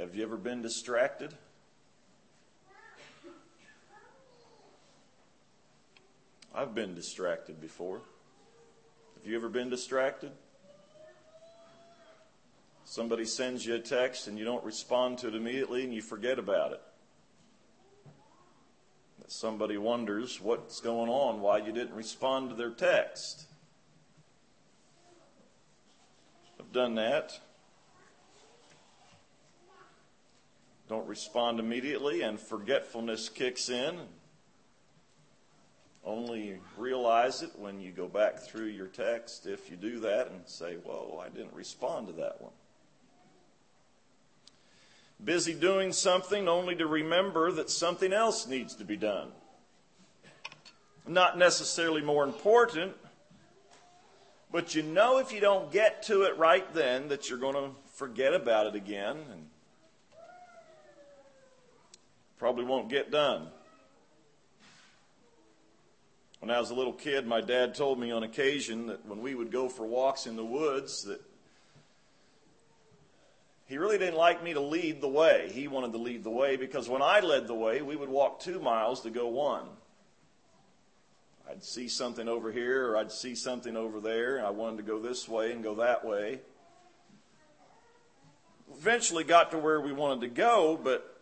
Have you ever been distracted? I've been distracted before. Have you ever been distracted? Somebody sends you a text and you don't respond to it immediately and you forget about it. Somebody wonders what's going on, why you didn't respond to their text. I've done that. Don't respond immediately and forgetfulness kicks in. Only realize it when you go back through your text, if you do that, and say, whoa, I didn't respond to that one. Busy doing something only to remember that something else needs to be done. Not necessarily more important, but you know if you don't get to it right then that you're going to forget about it again and probably won't get done. When I was a little kid, my dad told me on occasion that when we would go for walks in the woods that he really didn't like me to lead the way. He wanted to lead the way because when I led the way, we would walk 2 miles to go 1. I'd see something over here or I'd see something over there, and I wanted to go this way and go that way. Eventually got to where we wanted to go, but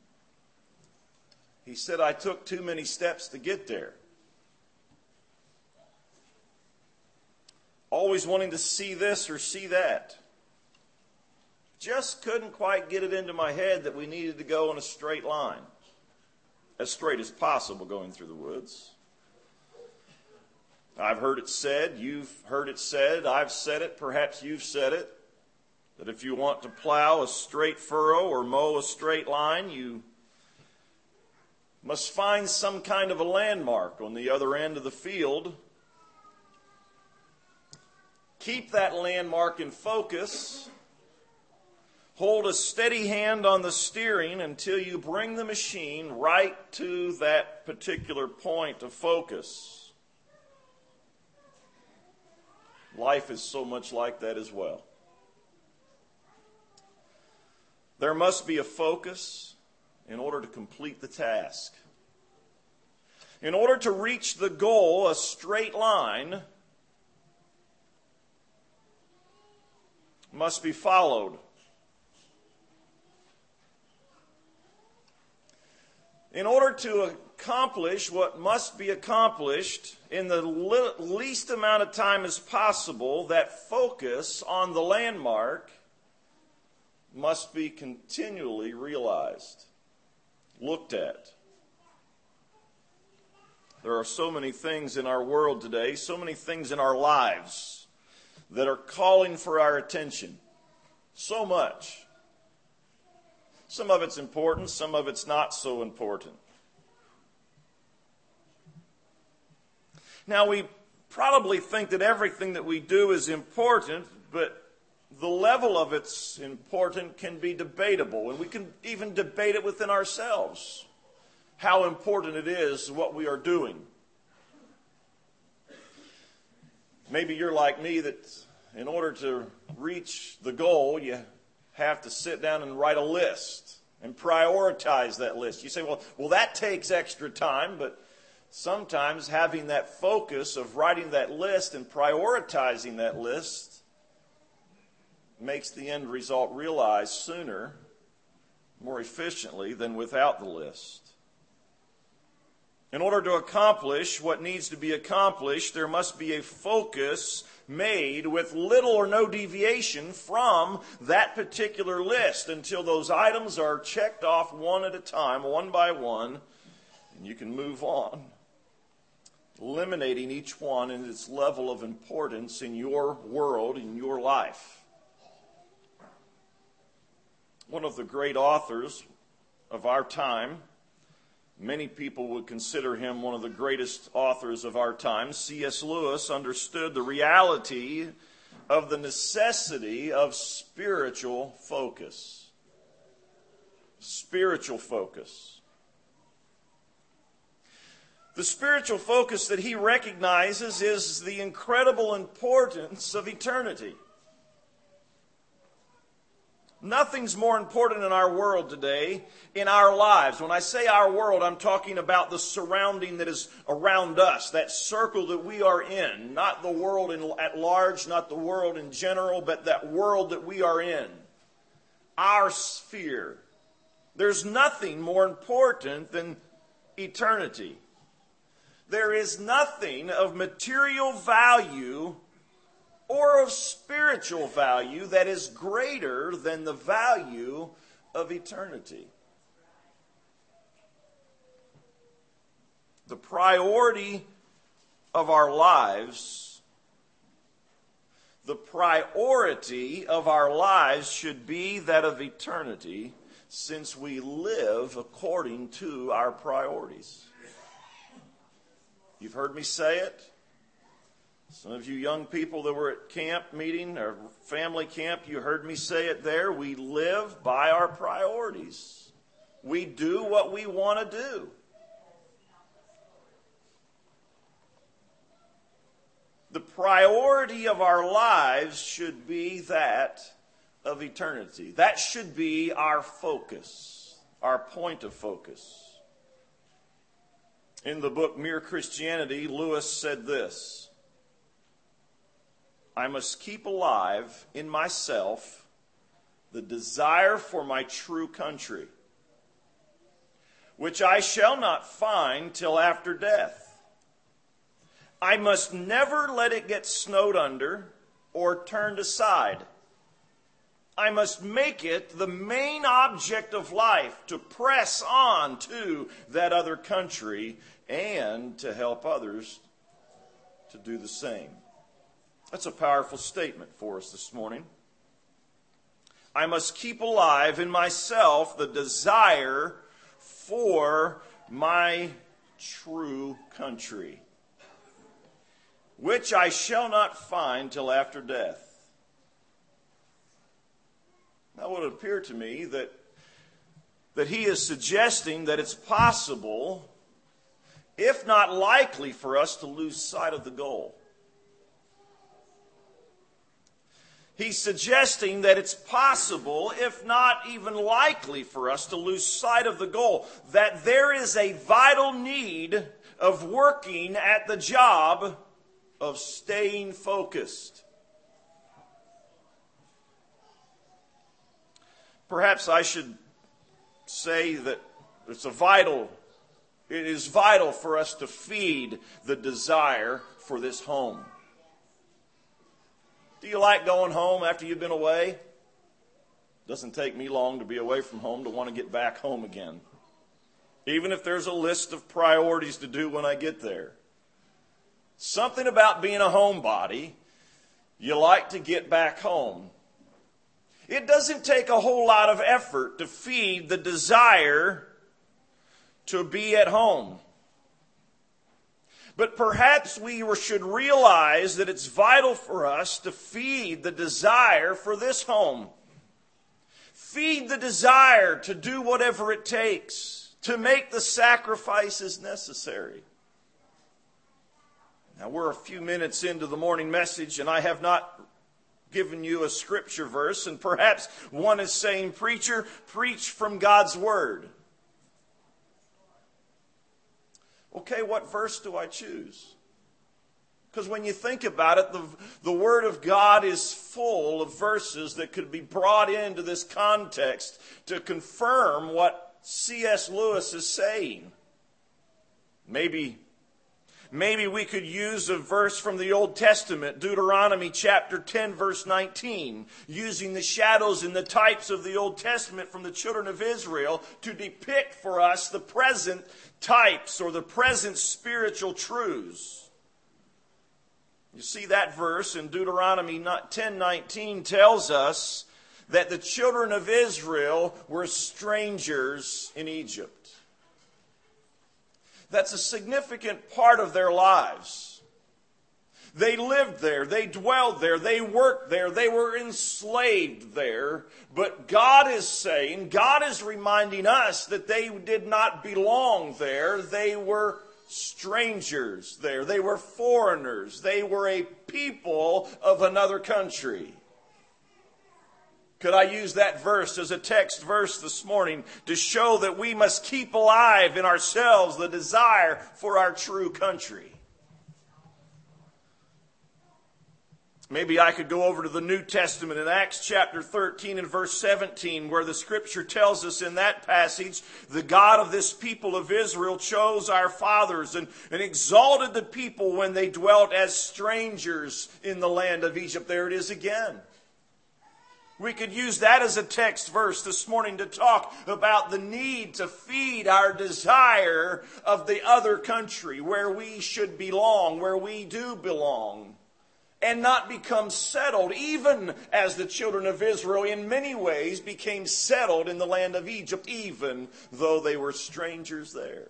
he said I took too many steps to get there. Always wanting to see this or see that. Just couldn't quite get it into my head that we needed to go in a straight line. As straight as possible going through the woods. I've heard it said, you've heard it said, I've said it, perhaps you've said it, that if you want to plow a straight furrow or mow a straight line, you must find some kind of a landmark on the other end of the field. Keep that landmark in focus. Hold a steady hand on the steering until you bring the machine right to that particular point of focus. Life is so much like that as well. There must be a focus in order to complete the task. In order to reach the goal, a straight line must be followed. In order to accomplish what must be accomplished in the least amount of time as possible, that focus on the landmark must be continually realized, looked at. There are so many things in our world today, so many things in our lives that are calling for our attention. So much. Some of it's important, some of it's not so important. Now, we probably think that everything that we do is important, but the level of its importance can be debatable, and we can even debate it within ourselves, how important it is what we are doing. Maybe you're like me that in order to reach the goal, you have to sit down and write a list and prioritize that list. You say, well, that takes extra time, but sometimes having that focus of writing that list and prioritizing that list makes the end result realized sooner, more efficiently than without the list. In order to accomplish what needs to be accomplished, there must be a focus made with little or no deviation from that particular list until those items are checked off one at a time, one by one, and you can move on, eliminating each one in its level of importance in your world, in your life. One of the great authors of our time, many people would consider him one of the greatest authors of our time, C.S. Lewis, understood the reality of the necessity of spiritual focus. Spiritual focus. The spiritual focus that he recognizes is the incredible importance of eternity. Nothing's more important in our world today, in our lives. When I say our world, I'm talking about the surrounding that is around us, that circle that we are in. Not the world at large, not the world in general, but that world that we are in. Our sphere. There's nothing more important than eternity. There is nothing of material value or of spiritual value that is greater than the value of eternity. The priority of our lives, should be that of eternity, since we live according to our priorities. You've heard me say it. Some of you young people that were at camp meeting or family camp, you heard me say it there. We live by our priorities. We do what we want to do. The priority of our lives should be that of eternity. That should be our focus, our point of focus. In the book Mere Christianity, Lewis said this: I must keep alive in myself the desire for my true country, which I shall not find till after death. I must never let it get snowed under or turned aside. I must make it the main object of life to press on to that other country and to help others to do the same. That's a powerful statement for us this morning. I must keep alive in myself the desire for my true country, which I shall not find till after death. Now, it would appear to me that he is suggesting that it's possible, if not likely, for us to lose sight of the goal. He's suggesting that it's possible, if not even likely, for us to lose sight of the goal. That there is a vital need of working at the job of staying focused. Perhaps I should say that it is vital for us to feed the desire for this home. Do you like going home after you've been away? It doesn't take me long to be away from home to want to get back home again. Even if there's a list of priorities to do when I get there. Something about being a homebody, you like to get back home. It doesn't take a whole lot of effort to feed the desire to be at home. But perhaps we should realize that it's vital for us to feed the desire for this home. Feed the desire to do whatever it takes, to make the sacrifices necessary. Now, we're a few minutes into the morning message, and I have not given you a scripture verse, and perhaps one is saying, "Preacher, preach from God's Word." Okay, what verse do I choose? Because when you think about it, the Word of God is full of verses that could be brought into this context to confirm what C.S. Lewis is saying. Maybe we could use a verse from the Old Testament, Deuteronomy chapter 10, verse 19, using the shadows and the types of the Old Testament from the children of Israel to depict for us the present types or the present spiritual truths. You see, that verse in Deuteronomy 10:19 tells us that the children of Israel were strangers in Egypt. That's a significant part of their lives. They lived there, they dwelled there, they worked there, they were enslaved there. But God is reminding us that they did not belong there. They were strangers there. They were foreigners. They were a people of another country. Could I use that verse as a text verse this morning to show that we must keep alive in ourselves the desire for our true country? Maybe I could go over to the New Testament in Acts chapter 13 and verse 17, where the scripture tells us in that passage, the God of this people of Israel chose our fathers and exalted the people when they dwelt as strangers in the land of Egypt. There it is again. We could use that as a text verse this morning to talk about the need to feed our desire of the other country, where we should belong, where we do belong, and not become settled, even as the children of Israel in many ways became settled in the land of Egypt, even though they were strangers there.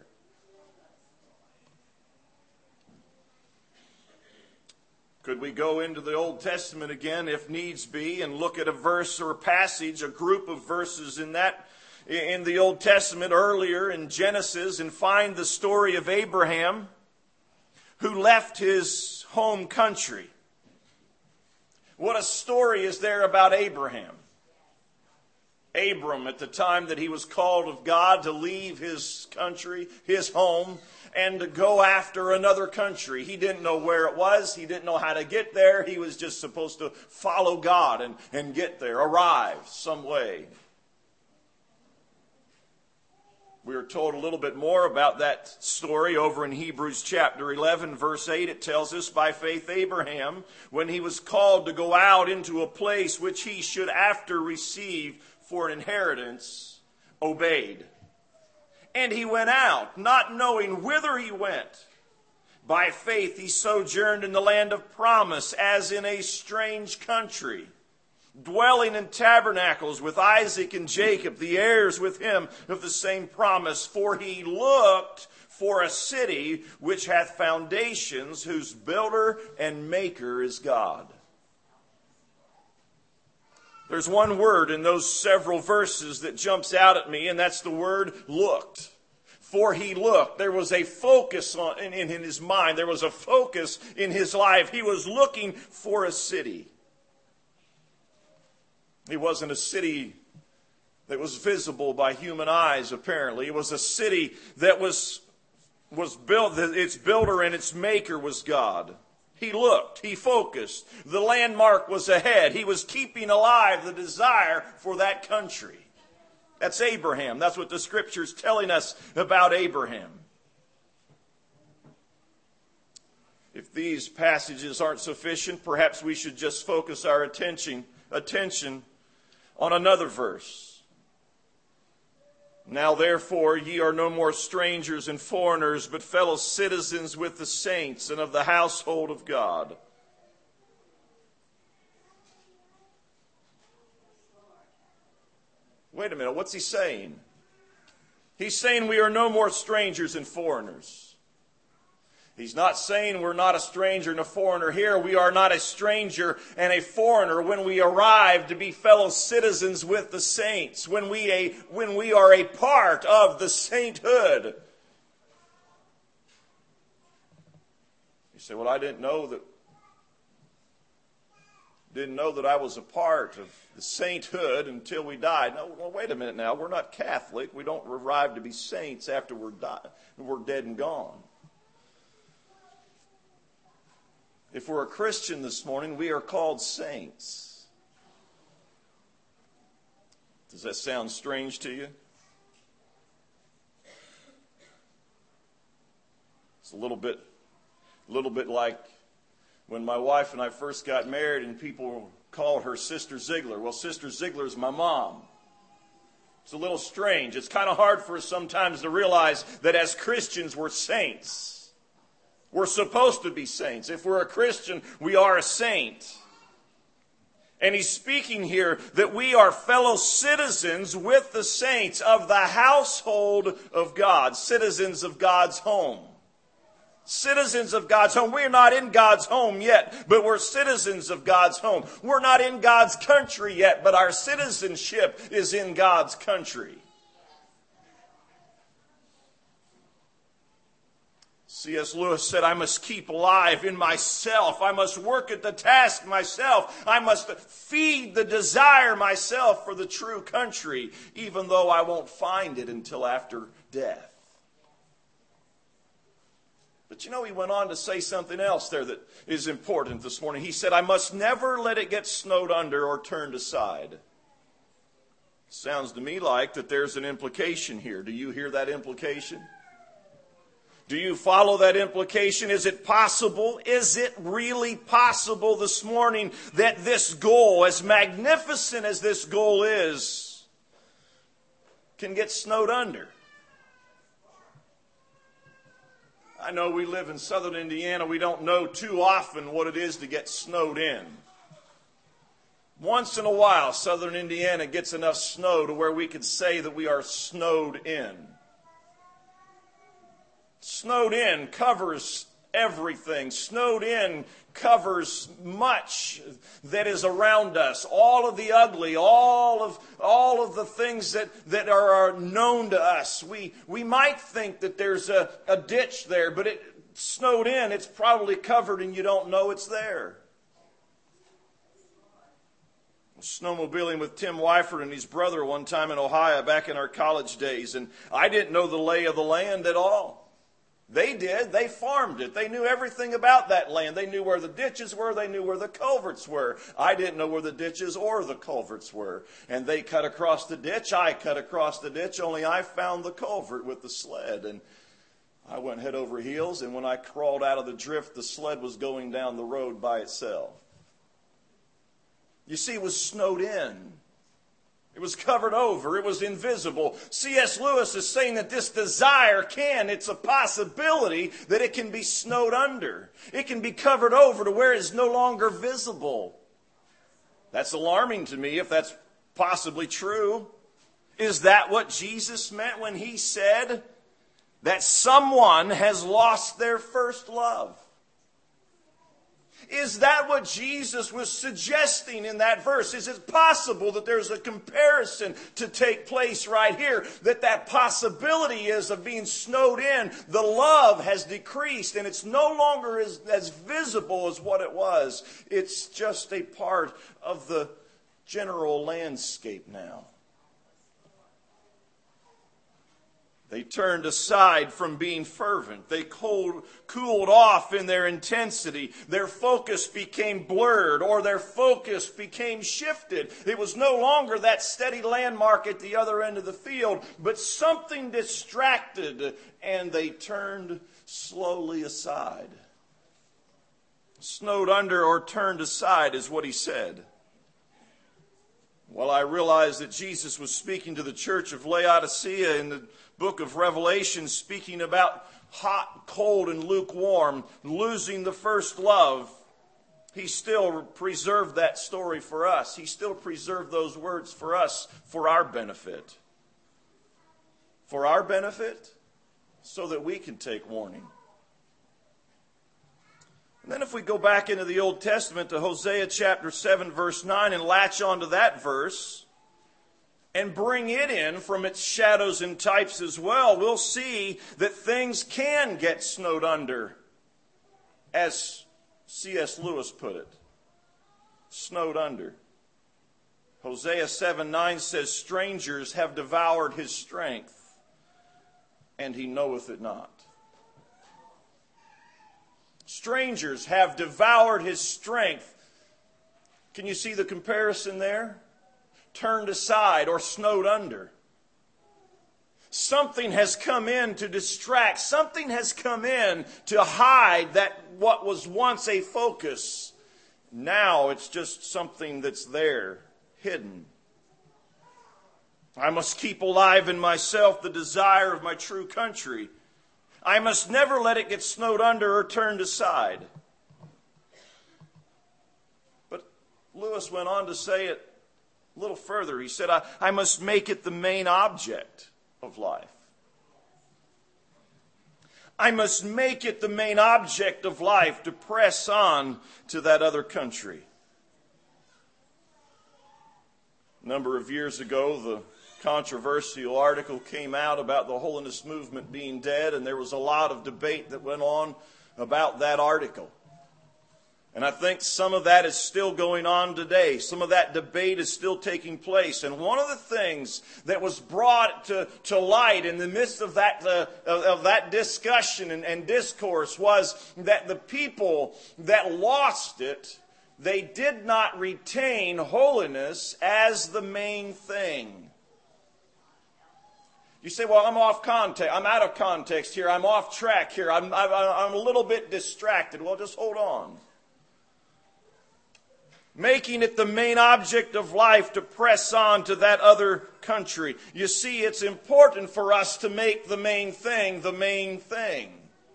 Could we go into the Old Testament again, if needs be, and look at a verse or a passage, a group of verses in the Old Testament earlier in Genesis, and find the story of Abraham, who left his home country? What a story is there about Abraham. Abram, at the time that he was called of God to leave his country, his home, and to go after another country. He didn't know where it was. He didn't know how to get there. He was just supposed to follow God and get there, arrive some way. We are told a little bit more about that story over in Hebrews chapter 11, verse 8. It tells us, by faith Abraham, when he was called to go out into a place which he should after receive for an inheritance, obeyed. And he went out, not knowing whither he went. By faith he sojourned in the land of promise, as in a strange country, dwelling in tabernacles with Isaac and Jacob, the heirs with him of the same promise. For he looked for a city which hath foundations, whose builder and maker is God. There's one word in those several verses that jumps out at me, and that's the word looked. For he looked. There was a focus in his mind. There was a focus in his life. He was looking for a city. It wasn't a city that was visible by human eyes, apparently. It was a city that was built, its builder and its maker was God. He looked, he focused. The landmark was ahead. He was keeping alive the desire for that country. That's Abraham. That's what the Scripture's telling us about Abraham. If these passages aren't sufficient, perhaps we should just focus our attention on another verse. Now therefore ye are no more strangers and foreigners, but fellow citizens with the saints and of the household of God. Wait a minute, what's he saying? He's saying we are no more strangers and foreigners. He's not saying we're not a stranger and a foreigner here. We are not a stranger and a foreigner when we arrive to be fellow citizens with the saints, when we are a part of the sainthood. You say, well, I didn't know that I was a part of the sainthood until we died. No, well, wait a minute now. We're not Catholic. We don't arrive to be saints after we're dead and gone. If we're a Christian this morning, we are called saints. Does that sound strange to you? It's a little bit like when my wife and I first got married and people called her Sister Ziegler. Well, Sister Ziegler is my mom. It's a little strange. It's kind of hard for us sometimes to realize that as Christians we're saints. We're supposed to be saints. If we're a Christian, we are a saint. And he's speaking here that we are fellow citizens with the saints of the household of God, citizens of God's home. Citizens of God's home. We're not in God's home yet, but we're citizens of God's home. We're not in God's country yet, but our citizenship is in God's country. C.S. Lewis said, I must keep alive in myself. I must work at the task myself. I must feed the desire myself for the true country, even though I won't find it until after death. But he went on to say something else there that is important this morning. He said, I must never let it get snowed under or turned aside. Sounds to me like that there's an implication here. Do you hear that implication? Do you follow that implication? Is it possible? Is it really possible this morning that this goal, as magnificent as this goal is, can get snowed under? I know we live in southern Indiana. We don't know too often what it is to get snowed in. Once in a while, southern Indiana gets enough snow to where we could say that we are snowed in. Snowed in covers everything. Snowed in covers much that is around us. All of the ugly, all of the things that are known to us. We might think that there's a ditch there, but it snowed in, it's probably covered and you don't know it's there. Snowmobiling with Tim Wyford and his brother one time in Ohio back in our college days, and I didn't know the lay of the land at all. They did. They farmed it. They knew everything about that land. They knew where the ditches were. They knew where the culverts were. I didn't know where the ditches or the culverts were. And they cut across the ditch. I cut across the ditch, only I found the culvert with the sled. And I went head over heels, and when I crawled out of the drift, the sled was going down the road by itself. You see, it was snowed in. It was covered over. It was invisible. C.S. Lewis is saying that this desire it's a possibility that it can be snowed under. It can be covered over to where it's no longer visible. That's alarming to me if that's possibly true. Is that what Jesus meant when he said that someone has lost their first love? Is that what Jesus was suggesting in that verse? Is it possible that there's a comparison to take place right here? That possibility is of being snowed in. The love has decreased and it's no longer as visible as what it was. It's just a part of the general landscape now. They turned aside from being fervent. They cooled off in their intensity. Their focus became blurred, or their focus became shifted. It was no longer that steady landmark at the other end of the field, but something distracted, and they turned slowly aside. Snowed under or turned aside is what he said. Well, I realized that Jesus was speaking to the church of Laodicea in the book of Revelation, speaking about hot, cold, and lukewarm, losing the first love. He still preserved that story for us. He still preserved those words for us for our benefit. For our benefit, so that we can take warning. And then if we go back into the Old Testament to Hosea chapter 7, verse 9, and latch onto that verse, and bring it in from its shadows and types as well, we'll see that things can get snowed under, as C.S. Lewis put it. Snowed under. Hosea 7:9 says, strangers have devoured his strength, and he knoweth it not. Strangers have devoured his strength. Can you see the comparison there? Turned aside or snowed under. Something has come in to distract. Something has come in to hide that what was once a focus. Now it's just something that's there, hidden. I must keep alive in myself the desire of my true country. I must never let it get snowed under or turned aside. But Lewis went on to say it a little further. He said, I must make it the main object of life. I must make it the main object of life to press on to that other country. A number of years ago, the controversial article came out about the holiness movement being dead, and there was a lot of debate that went on about that article. And I think some of that is still going on today. Some of that debate is still taking place. And one of the things that was brought to light in the midst of that discussion and discourse was that the people that lost it, they did not retain holiness as the main thing. You say, well, I'm off context. I'm out of context here. I'm off track here. I'm a little bit distracted. Well, just hold on. Making it the main object of life to press on to that other country. You see, it's important for us to make the main thing the main thing.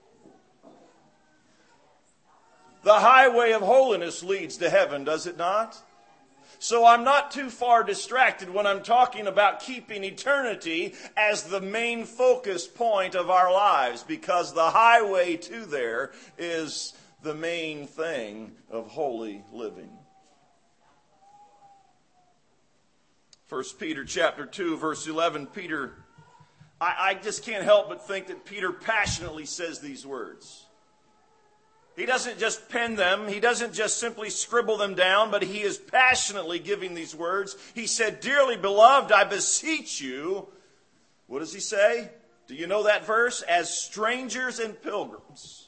The highway of holiness leads to heaven, does it not? So I'm not too far distracted when I'm talking about keeping eternity as the main focus point of our lives, because the highway to there is the main thing of holy living. 1 Peter chapter 2, verse 11, Peter, I just can't help but think that Peter passionately says these words. He doesn't just pen them. He doesn't just simply scribble them down, but he is passionately giving these words. He said, "Dearly beloved, I beseech you." What does he say? Do you know that verse? As strangers and pilgrims.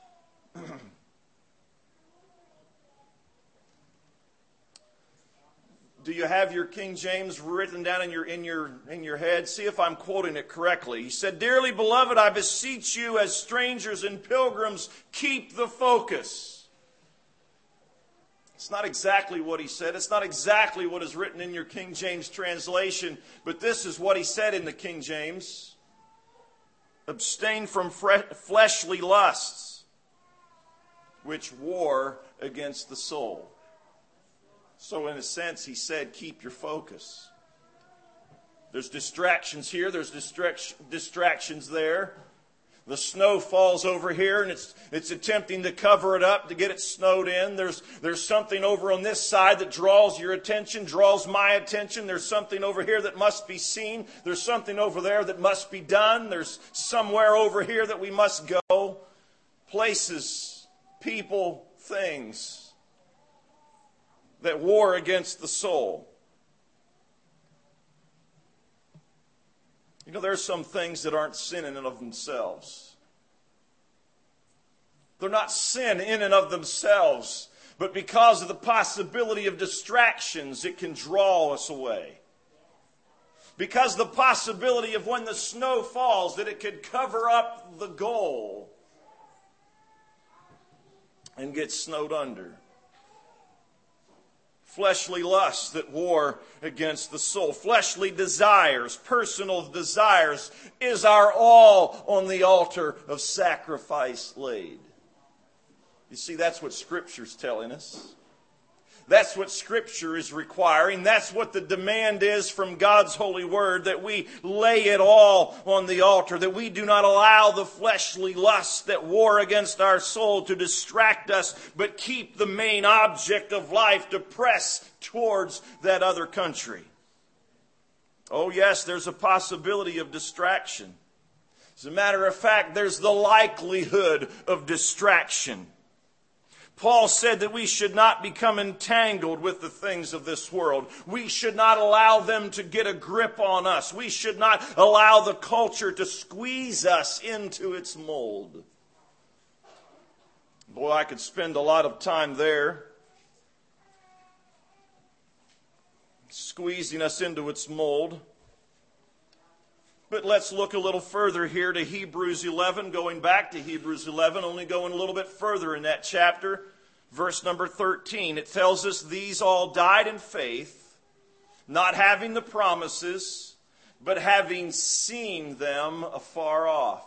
Do you have your King James written down in your head? See if I'm quoting it correctly. He said, "Dearly beloved, I beseech you as strangers and pilgrims, keep the focus." It's not exactly what he said. It's not exactly what is written in your King James translation, but this is what he said in the King James. Abstain from fleshly lusts, which war against the soul. So in a sense, he said, keep your focus. There's distractions here. There's distractions there. The snow falls over here, and it's attempting to cover it up to get it snowed in. There's something over on this side that draws your attention, draws my attention. There's something over here that must be seen. There's something over there that must be done. There's somewhere over here that we must go. Places, people, things that war against the soul. You know, there's some things that aren't sin in and of themselves. They're not sin in and of themselves, but because of the possibility of distractions, it can draw us away. Because the possibility of when the snow falls, that it could cover up the goal and get snowed under. Fleshly lusts that war against the soul. Fleshly desires, personal desires, is our all on the altar of sacrifice laid. You see, that's what Scripture's telling us. That's what Scripture is requiring. That's what the demand is from God's holy word, that we lay it all on the altar, that we do not allow the fleshly lusts that war against our soul to distract us, but keep the main object of life to press towards that other country. Oh yes, there's a possibility of distraction. As a matter of fact, there's the likelihood of distraction. Paul said that we should not become entangled with the things of this world. We should not allow them to get a grip on us. We should not allow the culture to squeeze us into its mold. Boy, I could spend a lot of time there, squeezing us into its mold. But let's look a little further here to Hebrews 11, going back to Hebrews 11, only going a little bit further in that chapter. Verse number 13, it tells us, "These all died in faith, not having the promises, but having seen them afar off."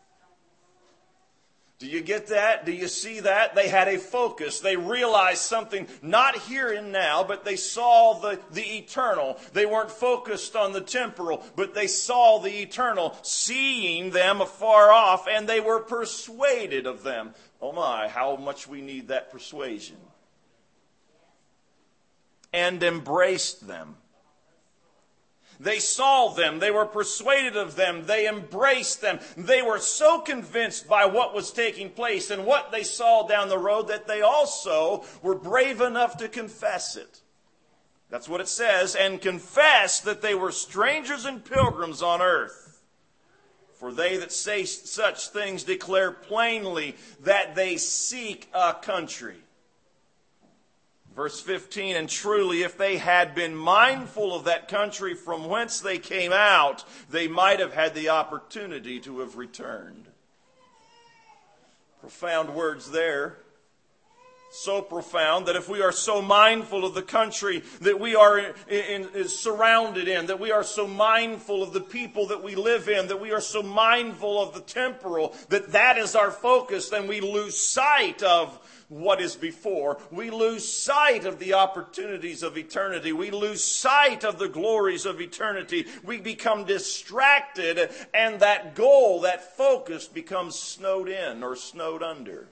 Do you get that? Do you see that? They had a focus. They realized something, not here and now, but they saw the eternal. They weren't focused on the temporal, but they saw the eternal, seeing them afar off, and they were persuaded of them. Oh my, how much we need that persuasion. And embraced them. They saw them. They were persuaded of them. They embraced them. They were so convinced by what was taking place and what they saw down the road that they also were brave enough to confess it. That's what it says, and confess that they were strangers and pilgrims on earth. For they that say such things declare plainly that they seek a country. Verse 15, and truly if they had been mindful of that country from whence they came out, they might have had the opportunity to have returned. Profound words there. So profound that if we are so mindful of the country that we are surrounded in, that we are so mindful of the people that we live in, that we are so mindful of the temporal, that is our focus, then we lose sight of what is before. We lose sight of the opportunities of eternity. We lose sight of the glories of eternity. We become distracted, and that goal, that focus becomes snowed in or snowed under.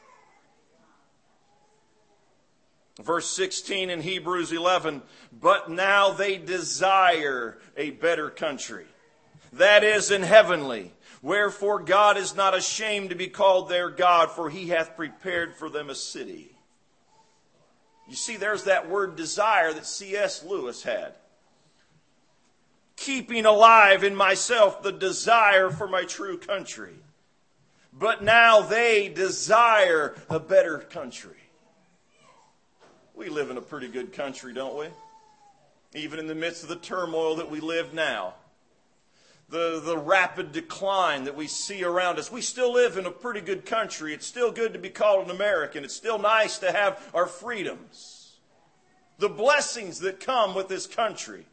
Verse 16 in Hebrews 11, but now they desire a better country, that is in heavenly. Wherefore God is not ashamed to be called their God, for he hath prepared for them a city. You see, there's that word desire that C.S. Lewis had. Keeping alive in myself the desire for my true country. But now they desire a better country. We live in a pretty good country, don't we? Even in the midst of the turmoil that we live now. The rapid decline that we see around us. We still live in a pretty good country. It's still good to be called an American. It's still nice to have our freedoms. The blessings that come with this country.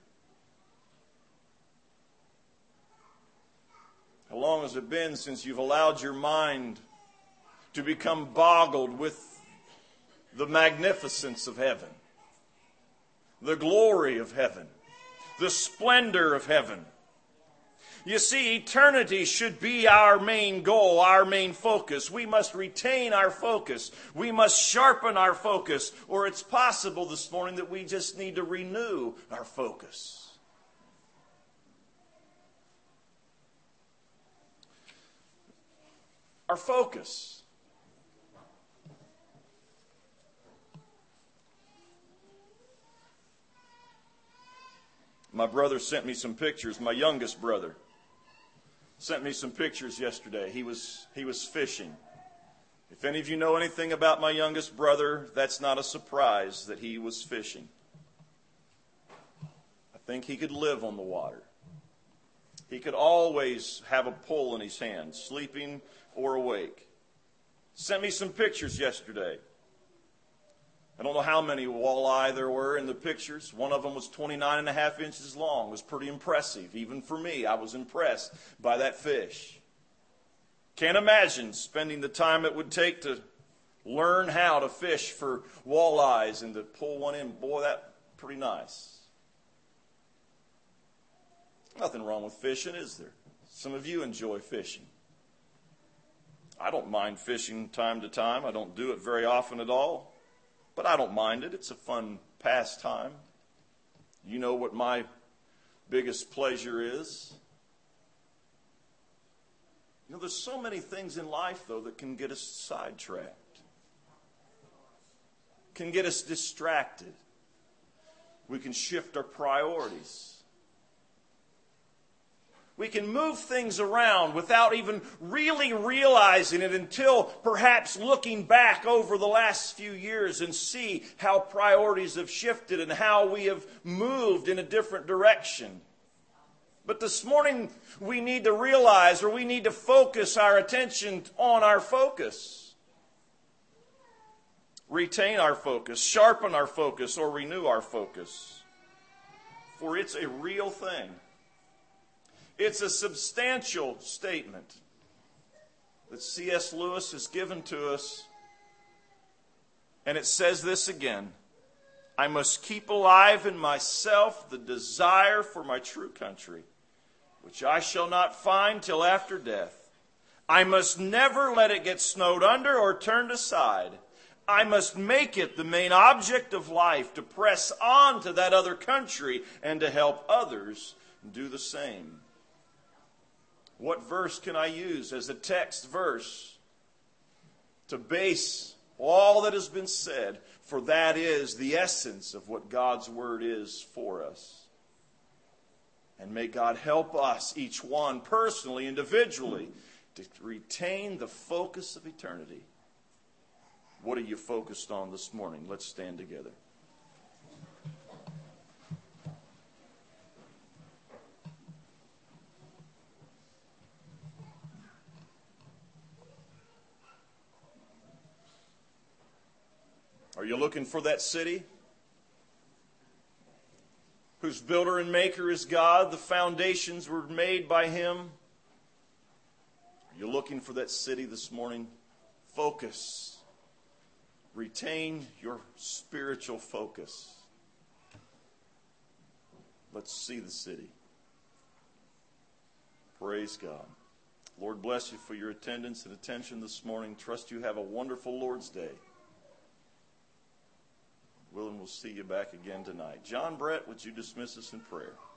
How long has it been since you've allowed your mind to become boggled with the magnificence of heaven, the glory of heaven, the splendor of heaven? You see, eternity should be our main goal, our main focus. We must retain our focus. We must sharpen our focus, or it's possible this morning that we just need to renew our focus. Our focus. My brother sent me some pictures. My youngest brother sent me some pictures yesterday. He was fishing. If any of you know anything about my youngest brother, that's not a surprise that he was fishing. I think he could live on the water. He could always have a pole in his hand, sleeping or awake. Sent me some pictures yesterday. I don't know how many walleye there were in the pictures. One of them was 29.5 inches long. It was pretty impressive. Even for me, I was impressed by that fish. Can't imagine spending the time it would take to learn how to fish for walleyes and to pull one in. Boy, that's pretty nice. Nothing wrong with fishing, is there? Some of you enjoy fishing. I don't mind fishing time to time. I don't do it very often at all. But I don't mind it. It's a fun pastime. You know what my biggest pleasure is. You know, there's so many things in life, though, that can get us sidetracked. Can get us distracted. We can shift our priorities. We can move things around without even really realizing it until perhaps looking back over the last few years and see how priorities have shifted and how we have moved in a different direction. But this morning we need to realize, or we need to focus our attention on our focus. Retain our focus, sharpen our focus, or renew our focus. For it's a real thing. It's a substantial statement that C.S. Lewis has given to us. And it says this again: I must keep alive in myself the desire for my true country, which I shall not find till after death. I must never let it get snowed under or turned aside. I must make it the main object of life to press on to that other country and to help others do the same. What verse can I use as a text verse to base all that has been said? For that is the essence of what God's Word is for us. And may God help us, each one personally, individually, to retain the focus of eternity. What are you focused on this morning? Let's stand together. Are you looking for that city whose builder and maker is God? The foundations were made by Him. Are you looking for that city this morning? Focus. Retain your spiritual focus. Let's see the city. Praise God. Lord bless you for your attendance and attention this morning. Trust you have a wonderful Lord's Day. Will and we'll see you back again tonight. John Brett, would you dismiss us in prayer?